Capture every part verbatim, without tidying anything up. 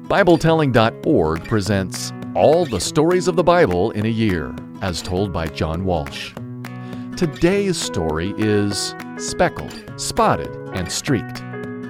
Bible Telling dot org presents All the Stories of the Bible in a Year, as told by John Walsh. Today's story is Speckled, Spotted, and Streaked.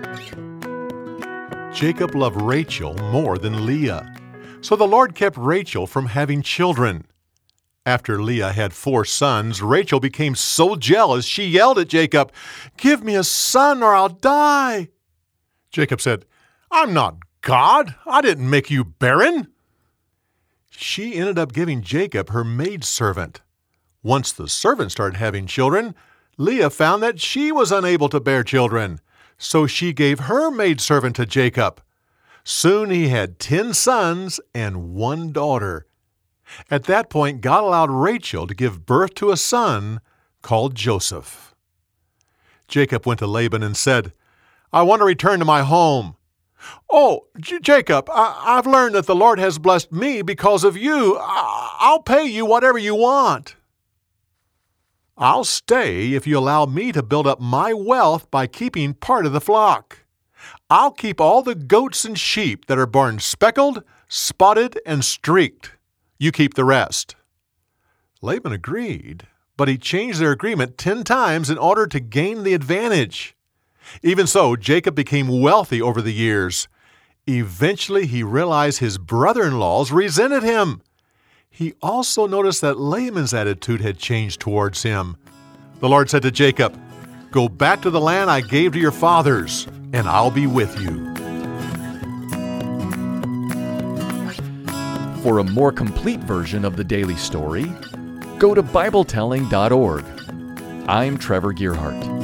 Jacob loved Rachel more than Leah, so the Lord kept Rachel from having children. After Leah had four sons, Rachel became so jealous she yelled at Jacob, "Give me a son or I'll die." Jacob said, "I'm not God. I didn't make you barren." She ended up giving Jacob her maidservant. Once the servant started having children, Leah found that she was unable to bear children, so she gave her maidservant to Jacob. Soon he had ten sons and one daughter. At that point, God allowed Rachel to give birth to a son called Joseph. Jacob went to Laban and said, "I want to return to my home." "Oh, J- Jacob, I- I've learned that the Lord has blessed me because of you. I- I'll pay you whatever you want." "I'll stay if you allow me to build up my wealth by keeping part of the flock. I'll keep all the goats and sheep that are born speckled, spotted, and streaked. You keep the rest." Laban agreed, but he changed their agreement ten times in order to gain the advantage. Even so, Jacob became wealthy over the years. Eventually, he realized his brother-in-laws resented him. He also noticed that Laban's attitude had changed towards him. The Lord said to Jacob, "Go back to the land I gave to your fathers, and I'll be with you." For a more complete version of the daily story, go to Bible Telling dot org. I'm Trevor Gearhart.